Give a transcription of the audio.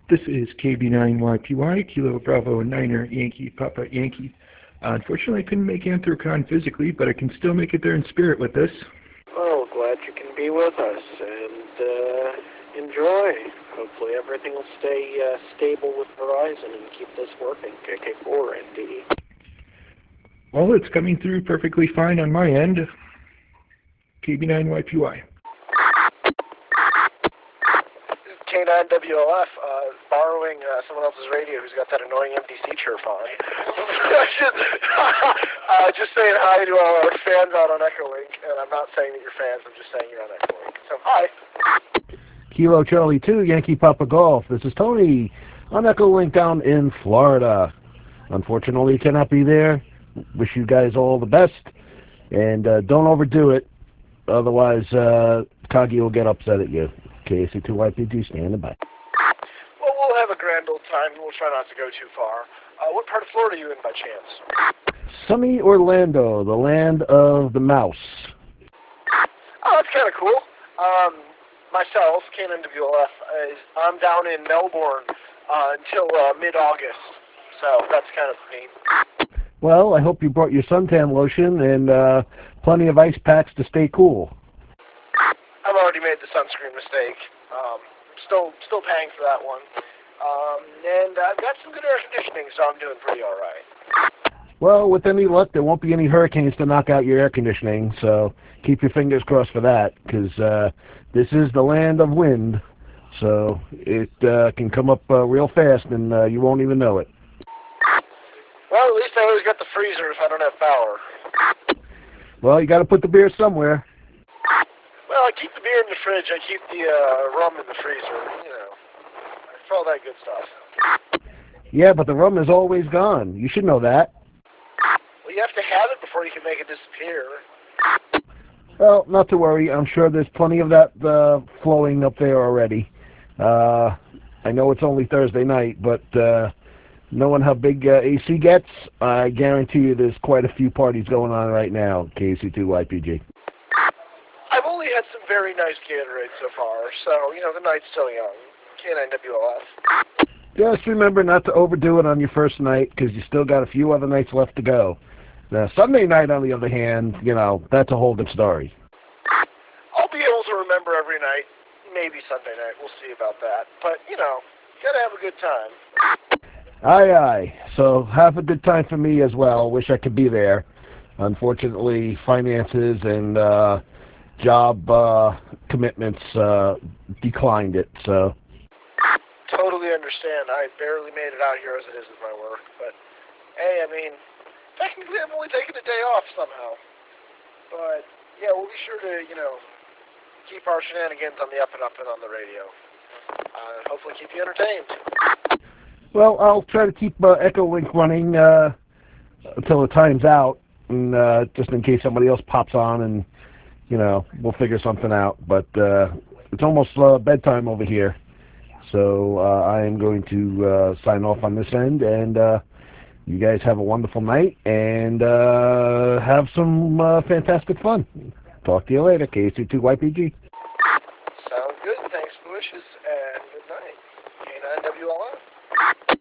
This is KB9YPY, Kilo Bravo Niner Yankee Papa Yankee. Unfortunately, I couldn't make Anthrocon physically, but I can still make it there in spirit with this. Well, glad you can be with us, and enjoy. Hopefully everything will stay stable with Verizon and keep this working. KK4 NDE. Well, it's coming through perfectly fine on my end. KB9YPY. K9WLF, borrowing someone else's radio who's got that annoying MDC chirp on. Just saying hi to all our fans out on Echolink, and I'm not saying that you're fans, I'm just saying you're on Echolink. So, hi. Kilo Charlie 2, Yankee Papa Golf. This is Tony on Echolink down in Florida. Unfortunately, cannot be there. Wish you guys all the best, and don't overdo it. Otherwise, Kagi will get upset at you. KAC2YPG, standing by. Well, we'll have a grand old time. We'll try not to go too far. What part of Florida are you in by chance? Sunny Orlando, the land of the mouse. Oh, that's kind of cool. Myself, K9WLF, I'm down in Melbourne until mid-August, so that's kind of neat. Well, I hope you brought your suntan lotion and plenty of ice packs to stay cool. I've already made the sunscreen mistake. Still paying for that one. And I've got some good air conditioning, so I'm doing pretty all right. Well, with any luck, there won't be any hurricanes to knock out your air conditioning, so keep your fingers crossed for that, because this is the land of wind, so it can come up real fast, and you won't even know it. Well, at least I always got the freezer if I don't have power. Well, you got to put the beer somewhere. Well, I keep the beer in the fridge. I keep the rum in the freezer, you know, for all that good stuff. Yeah, but the rum is always gone. You should know that. Well, you have to have it before you can make it disappear. Well, not to worry. I'm sure there's plenty of that flowing up there already. I know it's only Thursday night, but knowing how big AC gets, I guarantee you there's quite a few parties going on right now, KC2YPG. I've only had some very nice Gatorade so far, so, you know, the night's still young. K9WLF. Just remember not to overdo it on your first night, because you still got a few other nights left to go. Now, Sunday night, on the other hand, you know, that's a whole different story. I'll be able to remember every night. Maybe Sunday night. We'll see about that. But, you know, gotta have a good time. Aye, aye. So have a good time for me as well. Wish I could be there. Unfortunately, finances and job commitments declined it, so. Totally understand. I barely made it out here as it is with my work, but hey, I mean, technically I'm only taking a day off somehow. But yeah, we'll be sure to, you know, keep our shenanigans on the up and up and on the radio. Hopefully keep you entertained. Well, I'll try to keep Echolink running until the time's out, and just in case somebody else pops on, and you know, we'll figure something out. But it's almost bedtime over here, so I am going to sign off on this end, and you guys have a wonderful night, and have some fantastic fun. Talk to you later, KC2YPG. Sounds good. Thanks for the wishes.